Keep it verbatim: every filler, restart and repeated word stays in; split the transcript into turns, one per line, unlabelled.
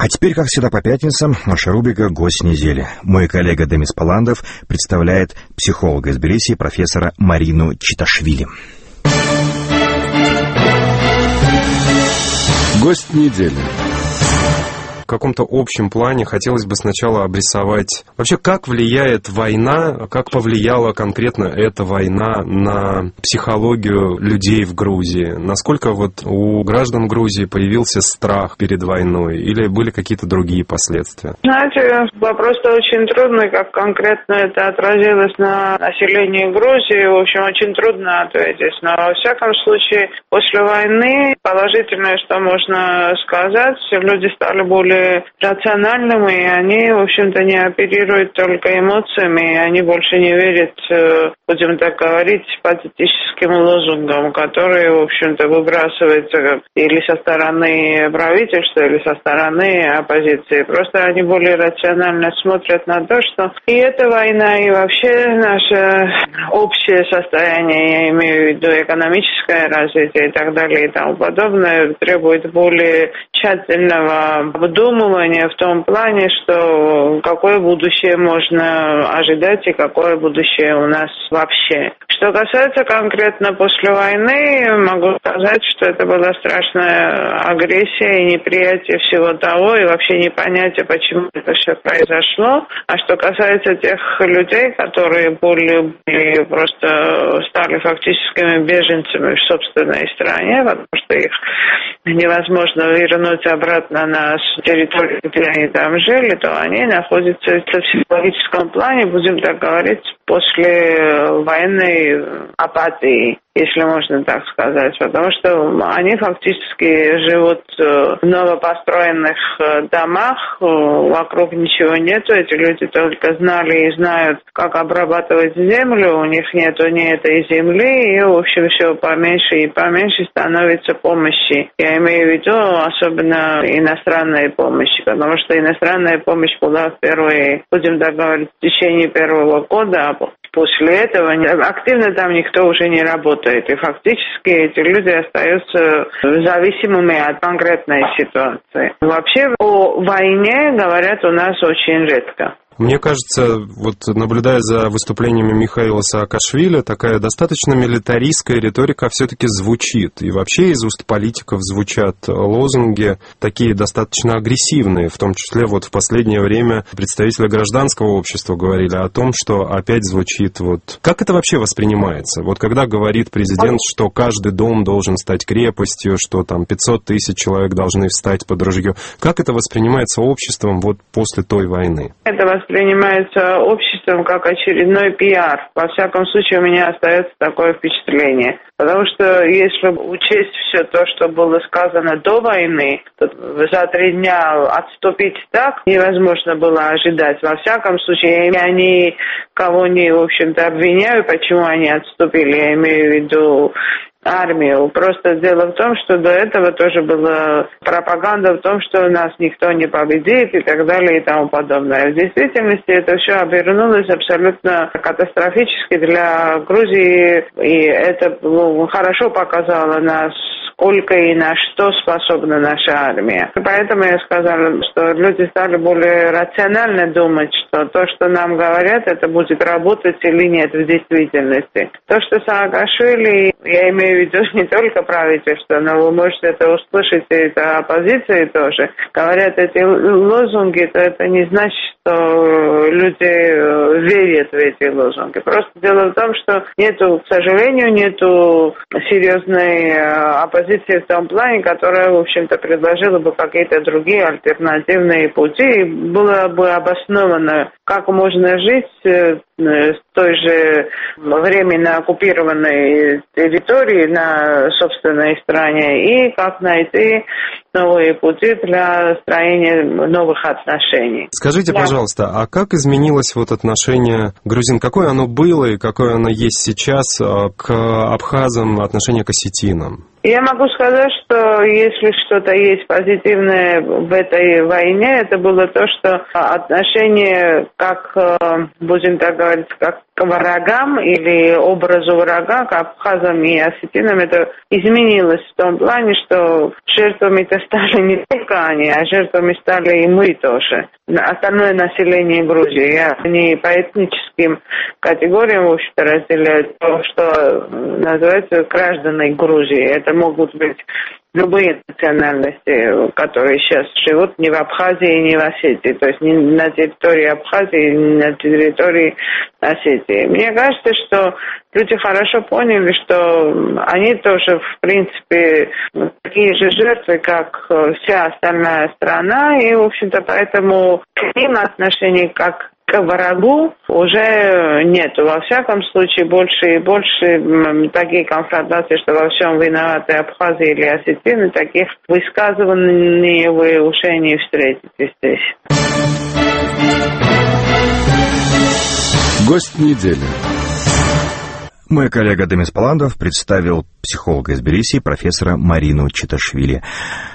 А теперь, как всегда по пятницам, наша рубрика «Гость недели». Мой коллега Демис Паландов представляет психолога из Тбилиси, профессора Марину Читашвили.
Гость недели.
В каком-то общем плане хотелось бы сначала обрисовать вообще, как влияет война, как повлияла конкретно эта война на психологию людей в Грузии. Насколько вот у граждан Грузии появился страх перед войной или были какие-то другие последствия?
Знаете, вопрос-то очень трудный, как конкретно это отразилось на населении Грузии. В общем, очень трудно ответить. Но, во всяком случае, после войны положительное, что можно сказать, люди стали более рациональными, и они, в общем-то, не оперируют только эмоциями, и они больше не верят, будем так говорить, патетическим лозунгам, которые, в общем-то, выбрасываются или со стороны правительства, или со стороны оппозиции. Просто они более рационально смотрят на то, что и эта война, и вообще наше общее состояние, я имею в виду экономическое развитие и так далее и тому подобное, требует более тщательного обдумывания в том плане, что какое будущее можно ожидать и какое будущее у нас вообще. Что касается конкретно после войны, могу сказать, что это была страшная агрессия и неприятие всего того, и вообще непонятие, почему это все произошло. А что касается тех людей, которые были, были просто стали фактическими беженцами в собственной стране, потому что их невозможно вернуть обратно на территорию, где они там жили, то они находятся в психологическом плане, будем так говорить, после военной апатии, если можно так сказать, потому что они фактически живут в новопостроенных домах, вокруг ничего нету, эти люди только знали и знают, как обрабатывать землю, у них нету ни этой земли, и, в общем, все поменьше и поменьше становится помощи. Я имею в виду особенно иностранной помощи, потому что иностранная помощь была в первые, будем так говорить, в течение первого года, а после этого активно там никто уже не работает. И фактически эти люди остаются зависимыми от конкретной ситуации. Вообще о войне говорят у нас очень редко.
Мне кажется, вот наблюдая за выступлениями Михаила Саакашвили, такая достаточно милитаристская риторика все-таки звучит. И вообще из уст политиков звучат лозунги такие достаточно агрессивные, в том числе вот в последнее время представители гражданского общества говорили о том, что опять звучит вот... Как это вообще воспринимается? Вот когда говорит президент, что каждый дом должен стать крепостью, что там пятьсот тысяч человек должны встать под ружье, как это воспринимается обществом вот после той войны?
Это воспринимается обществом как очередной пиар. Во всяком случае, у меня остается такое впечатление. Потому что если учесть все то, что было сказано до войны, то за три дня отступить так невозможно было ожидать. Во всяком случае, я никого не, в общем-то, обвиняю, почему они отступили. Я имею в виду армию. Просто дело в том, что до этого тоже была пропаганда в том, что нас никто не победит и так далее и тому подобное. В действительности это все обернулось абсолютно катастрофически для Грузии, и это ну, хорошо показало нас, сколько и на что способна наша армия. Поэтому я сказала, что люди стали более рационально думать, что то, что нам говорят, это будет работать или нет в действительности. То, что Саакашвили, я имею в виду не только правительство, но вы можете это услышать, и это оппозиции тоже, говорят эти лозунги, то это не значит, что люди верят в эти лозунги. Просто дело в том, что нету, к сожалению, нету серьезной оппозиции в том плане, которая, в общем-то, предложила бы какие-то другие альтернативные пути, и было бы обосновано, как можно жить с той же временно оккупированной территории на собственной стране, и как найти новые пути для строения новых отношений.
Скажите, да. пожалуйста, а как изменилось вот отношение грузин? Какое оно было и какое оно есть сейчас к абхазам, отношение к осетинам?
Я могу сказать, что если что-то есть позитивное в этой войне, это было то, что отношение как, будем так говорить, как к врагам или образу врага, к абхазам и осетинам, это изменилось в том плане, что жертвами-то стали не только они, а жертвами стали и мы тоже. Остальное население Грузии. Они по этническим категориям, в общем-то, разделяют то, что называется граждане Грузии. Это могут быть любые национальности, которые сейчас живут не в Абхазии, не в Осетии, то есть не на территории Абхазии, не на территории Осетии. Мне кажется, что люди хорошо поняли, что они тоже, в принципе, такие же жертвы, как вся остальная страна, и, в общем-то, поэтому к ним отношение как к врагу уже нету. Во всяком случае, больше и больше такие конфронтации, что во всем виноваты Абхазы или осетины, таких высказываний вы уже не встретите здесь.
Гость недели.
Мой коллега Демис Паландов представил психолога из Тбилиси, профессора Марину Читашвили.